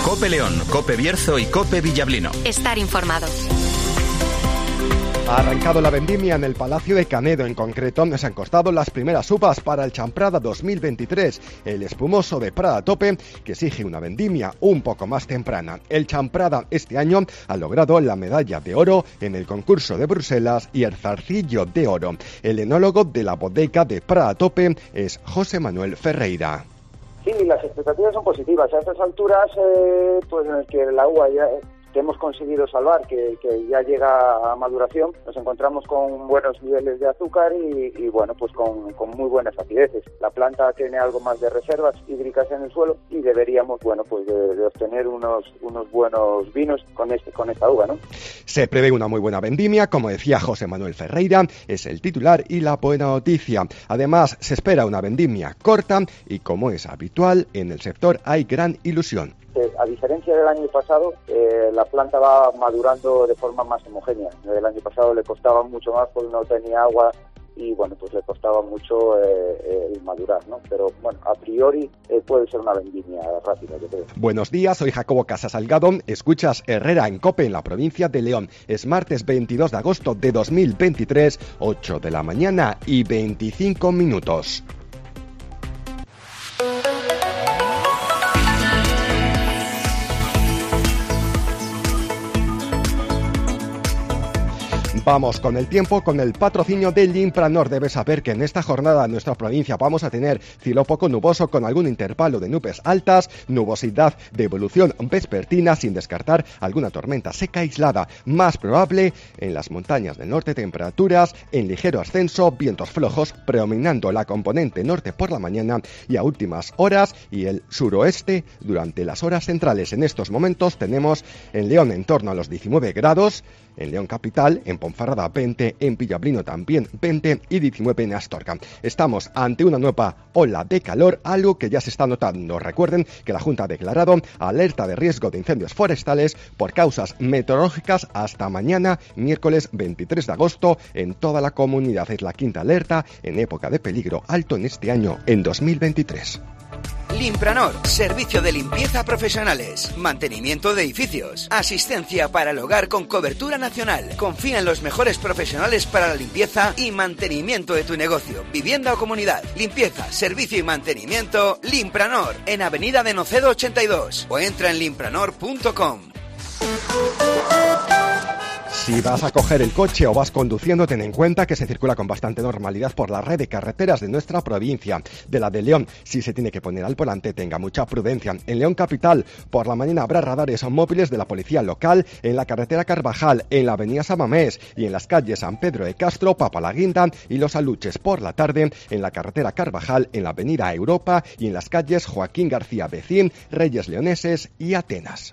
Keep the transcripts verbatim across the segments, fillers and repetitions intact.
COPE León, COPE Bierzo y COPE Villablino. Estar informado. Ha arrancado la vendimia en el Palacio de Canedo. En concreto, se han costado las primeras uvas para el Champrada dos mil veintitrés, el espumoso de Prada Tope, que exige una vendimia un poco más temprana. El Champrada este año ha logrado la medalla de oro en el concurso de Bruselas y el zarcillo de oro. El enólogo de la bodega de Prada Tope es José Manuel Ferreira. Sí, las expectativas son positivas. A estas alturas, eh, pues en el que la uva ya que hemos conseguido salvar, que, que ya llega a maduración, nos encontramos con buenos niveles de azúcar y, y bueno, pues con, con muy buenas acideces. La planta tiene algo más de reservas hídricas en el suelo y deberíamos, bueno, pues de, de obtener unos, unos buenos vinos con este, con esta uva, ¿no? Se prevé una muy buena vendimia, como decía José Manuel Ferreira, es el titular y la buena noticia. Además, se espera una vendimia corta y, como es habitual, en el sector hay gran ilusión. A diferencia del año pasado, eh, la planta va madurando de forma más homogénea. El año pasado le costaba mucho más porque no tenía agua y bueno, pues le costaba mucho eh, el madurar, ¿no? Pero bueno, a priori eh, puede ser una vendimia rápida, yo creo. Buenos días, soy Jacobo Casasalgado. Escuchas Herrera en COPE en la provincia de León. Es martes veintidós de agosto de dos mil veintitrés, ocho de la mañana y veinticinco minutos. Vamos con el tiempo, con el patrocinio de Limpranor. Debes saber que en esta jornada en nuestra provincia vamos a tener cielo poco nuboso con algún intervalo de nubes altas, nubosidad de evolución vespertina, sin descartar alguna tormenta seca aislada. Más probable en las montañas del norte, temperaturas en ligero ascenso, vientos flojos, predominando la componente norte por la mañana y a últimas horas y el suroeste durante las horas centrales. En estos momentos tenemos en León en torno a los diecinueve grados, en León capital, en Ponferrada veinte, en Villablino también veinte y diecinueve en Astorga. Estamos ante una nueva ola de calor, algo que ya se está notando. Recuerden que la Junta ha declarado alerta de riesgo de incendios forestales por causas meteorológicas hasta mañana, miércoles veintitrés de agosto, en toda la comunidad. Es la quinta alerta en época de peligro alto en este año, en dos mil veintitrés. Limpranor, servicio de limpieza profesionales, mantenimiento de edificios, asistencia para el hogar con cobertura nacional. Confía en los mejores profesionales para la limpieza y mantenimiento de tu negocio, vivienda o comunidad. Limpieza, servicio y mantenimiento, Limpranor, en Avenida de Nocedo ochenta y dos o entra en limpranor punto com. Si vas a coger el coche o vas conduciendo, ten en cuenta que se circula con bastante normalidad por la red de carreteras de nuestra provincia. De la de León, si se tiene que poner al volante, tenga mucha prudencia. En León capital, por la mañana habrá radares móviles de la policía local en la carretera Carvajal, en la avenida Samamés y en las calles San Pedro de Castro, Papalaguinda y Los Aluches. Por la tarde, en la carretera Carvajal, en la avenida Europa y en las calles Joaquín García Becín, Reyes Leoneses y Atenas.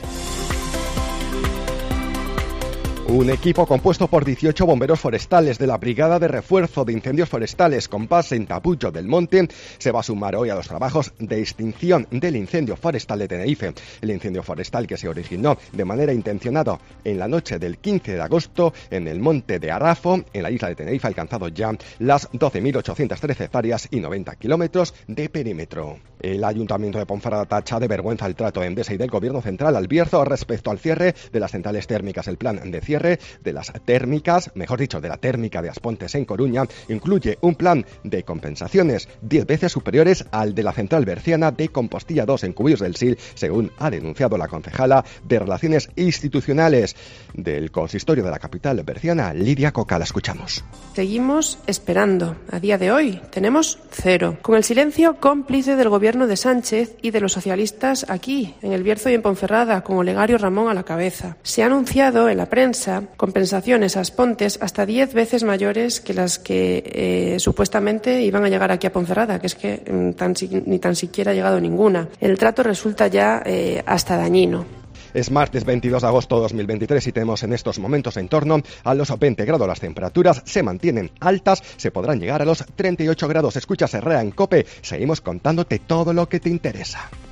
Un equipo compuesto por dieciocho bomberos forestales de la Brigada de Refuerzo de Incendios Forestales con base en Tapucho del Monte se va a sumar hoy a los trabajos de extinción del incendio forestal de Tenerife. El incendio forestal que se originó de manera intencionada en la noche del quince de agosto en el monte de Arafo, en la isla de Tenerife, ha alcanzado ya las doce mil ochocientas trece hectáreas y noventa kilómetros de perímetro. El Ayuntamiento de Ponferrada tacha de vergüenza el trato de Endesa y del Gobierno Central al Bierzo respecto al cierre de las centrales térmicas. El plan de cierre de las térmicas, mejor dicho, de la térmica de Aspontes en Coruña, incluye un plan de compensaciones diez veces superiores al de la central berciana de Compostilla dos en Cubillos del Sil, según ha denunciado la concejala de Relaciones Institucionales del Consistorio de la capital berciana, Lidia Coca. La escuchamos. Seguimos esperando. A día de hoy tenemos cero, con el silencio cómplice del gobierno de Sánchez y de los socialistas aquí, en el Bierzo y en Ponferrada, con Olegario Ramón a la cabeza. Se ha anunciado en la prensa compensaciones a Aspontes hasta diez veces mayores que las que eh, supuestamente iban a llegar aquí a Ponferrada, que es que mm, tan, ni tan siquiera ha llegado ninguna. El trato resulta ya eh, hasta dañino. Es martes veintidós de agosto de dos mil veintitrés y tenemos en estos momentos en torno a los veinte grados. Las temperaturas se mantienen altas, se podrán llegar a los treinta y ocho grados. Escuchas Herrera en COPE, seguimos contándote todo lo que te interesa.